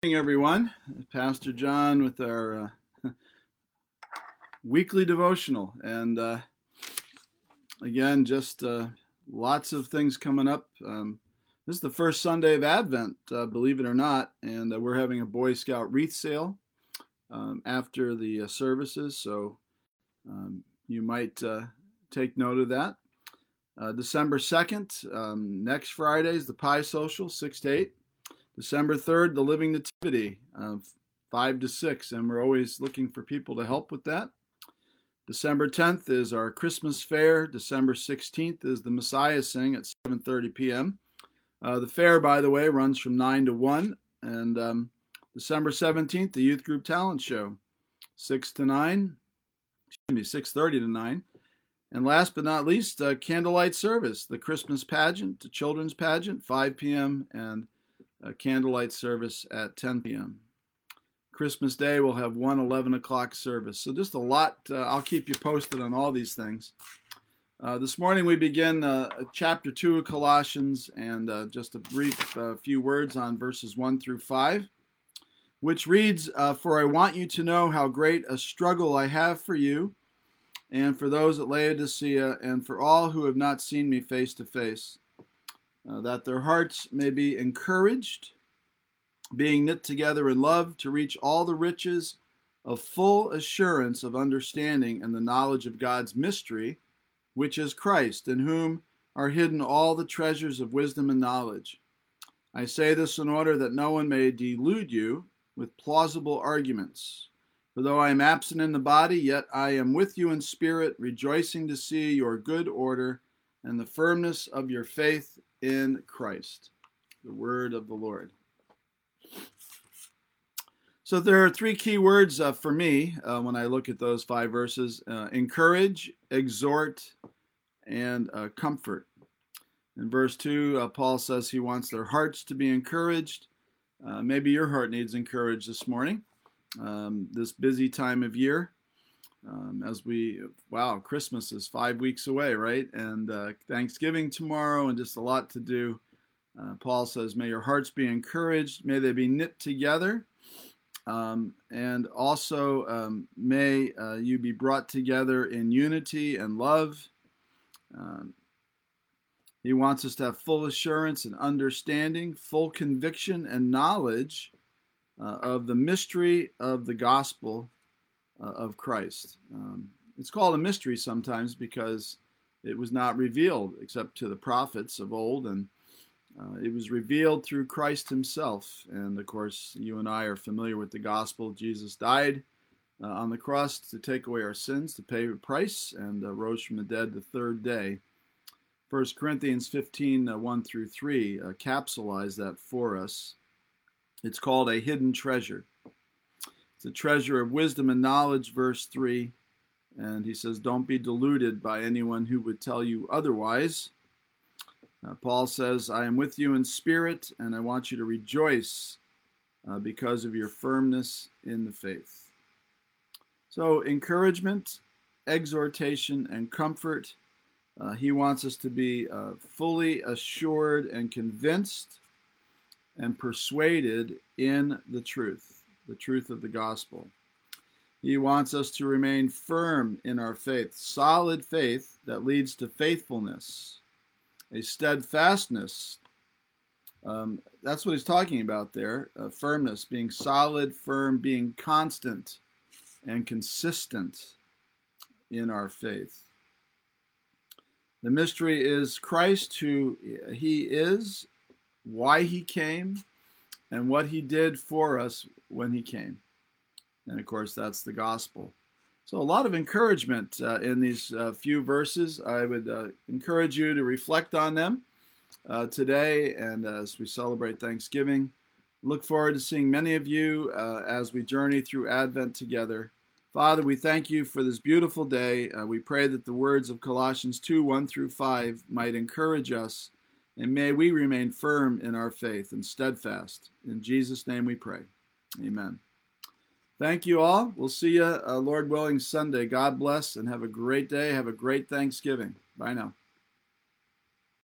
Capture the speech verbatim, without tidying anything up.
Morning, everyone. Pastor John with our uh, weekly devotional. And uh, again, just uh, lots of things coming up. Um, this is the first Sunday of Advent, uh, believe it or not. And uh, we're having a Boy Scout wreath sale um, after the uh, services. So um, you might uh, take note of that. Uh, December second, um, next Friday is the Pie Social, six to eight. December third, the Living Nativity, uh, five to six, and we're always looking for people to help with that. December tenth is our Christmas fair. December sixteenth is the Messiah Sing at seven thirty p.m. Uh, the fair, by the way, runs from nine to one. And um, December seventeenth, the Youth Group Talent Show, six to nine, excuse me, six thirty to nine. And last but not least, uh, Candlelight Service, the Christmas pageant, the children's pageant, five p.m. and a candlelight service at ten p.m. Christmas Day, we'll have one eleven o'clock service. So just a lot. Uh, I'll keep you posted on all these things. Uh, this morning we begin uh, chapter two of Colossians, and uh, just a brief uh, few words on verses one through five, which reads, uh, For I want you to know how great a struggle I have for you, and for those at Laodicea, and for all who have not seen me face to face, Uh, that their hearts may be encouraged, being knit together in love, to reach all the riches of full assurance of understanding and the knowledge of God's mystery, which is Christ, in whom are hidden all the treasures of wisdom and knowledge. I say this in order that no one may delude you with plausible arguments. For though I am absent in the body, yet I am with you in spirit, rejoicing to see your good order and the firmness of your faith in Christ. The word of the Lord. So there are three key words uh, for me uh, when I look at those five verses: uh, encourage, exhort, and uh, comfort. In verse two, uh, Paul says he wants their hearts to be encouraged. Uh, maybe your heart needs encouraged this morning, um, this busy time of year. Um, as we, wow, Christmas is five weeks away, right? And uh, Thanksgiving tomorrow, and just a lot to do. Uh, Paul says, may your hearts be encouraged. May they be knit together. Um, and also, um, may uh, you be brought together in unity and love. Um, he wants us to have full assurance and understanding, full conviction and knowledge uh, of the mystery of the gospel Uh, of Christ. Um, it's called a mystery sometimes because it was not revealed except to the prophets of old, and uh, it was revealed through Christ himself. And of course, you and I are familiar with the gospel. Jesus died uh, on the cross to take away our sins, to pay the price, and uh, rose from the dead the third day. First Corinthians fifteen, uh, one through three, uh, capsulized that for us. It's called a hidden treasure. It's a treasure of wisdom and knowledge, verse three. And he says, don't be deluded by anyone who would tell you otherwise. Uh, Paul says, I am with you in spirit, and I want you to rejoice uh, because of your firmness in the faith. So encouragement, exhortation, and comfort. Uh, he wants us to be uh, fully assured and convinced and persuaded in the truth. The truth of the gospel. He wants us to remain firm in our faith, solid faith that leads to faithfulness, a steadfastness. Um, that's what he's talking about there, uh, firmness, being solid, firm, being constant and consistent in our faith. The mystery is Christ, who he is, why he came, and what he did for us when he came. And of course, that's the gospel. So a lot of encouragement uh, in these uh, few verses. I would uh, encourage you to reflect on them uh, today and as we celebrate Thanksgiving. Look forward to seeing many of you uh, as we journey through Advent together. Father, we thank you for this beautiful day. Uh, we pray that the words of Colossians two, one through five might encourage us. And may we remain firm in our faith and steadfast. In Jesus' name we pray. Amen. Thank you all. We'll see you, uh, Lord willing, Sunday. God bless and have a great day. Have a great Thanksgiving. Bye now.